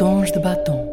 Tons de Batom.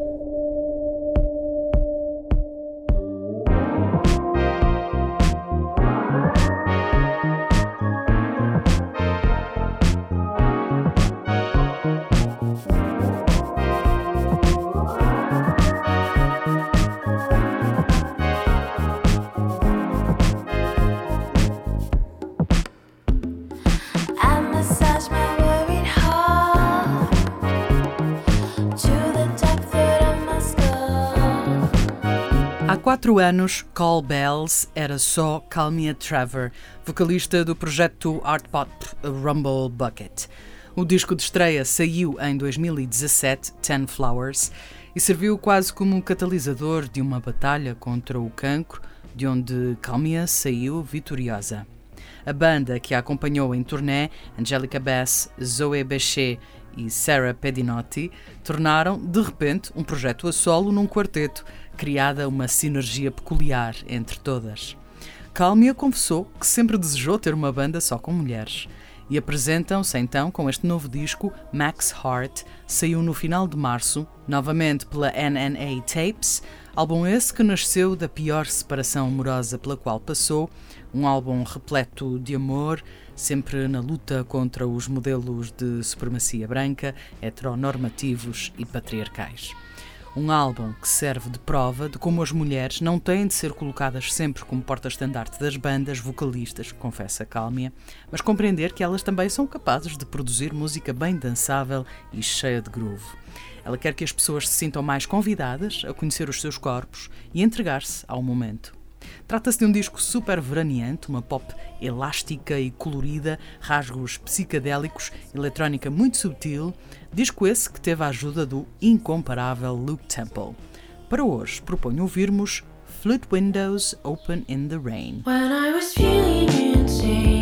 Há 4 anos, Call Bells era só Kalmia Trevor, vocalista do projeto art pop Rumble Bucket. O disco de estreia saiu em 2017, 10 Flowers, e serviu quase como um catalisador de uma batalha contra o cancro, de onde Kalmia saiu vitoriosa. A banda que a acompanhou em turnê, Angelica Bass, Zoe Bechet e Sarah Pedinotti, tornaram, de repente, um projeto a solo num quarteto, criada uma sinergia peculiar entre todas. Kalmia confessou que sempre desejou ter uma banda só com mulheres. E apresentam-se então com este novo disco, Max Heart, saiu no final de março, novamente pela NNA Tapes, álbum esse que nasceu da pior separação amorosa pela qual passou, um álbum repleto de amor, sempre na luta contra os modelos de supremacia branca, heteronormativos e patriarcais. Um álbum que serve de prova de como as mulheres não têm de ser colocadas sempre como porta-estandarte das bandas vocalistas, confessa Kalmia, mas compreender que elas também são capazes de produzir música bem dançável e cheia de groove. Ela quer que as pessoas se sintam mais convidadas a conhecer os seus corpos e entregar-se ao momento. Trata-se de um disco super veraneante, uma pop elástica e colorida, rasgos psicadélicos, eletrónica muito subtil, disco esse que teve a ajuda do incomparável Luke Temple. Para hoje, proponho ouvirmos Flute Windows Open in the Rain. When I was feeling insane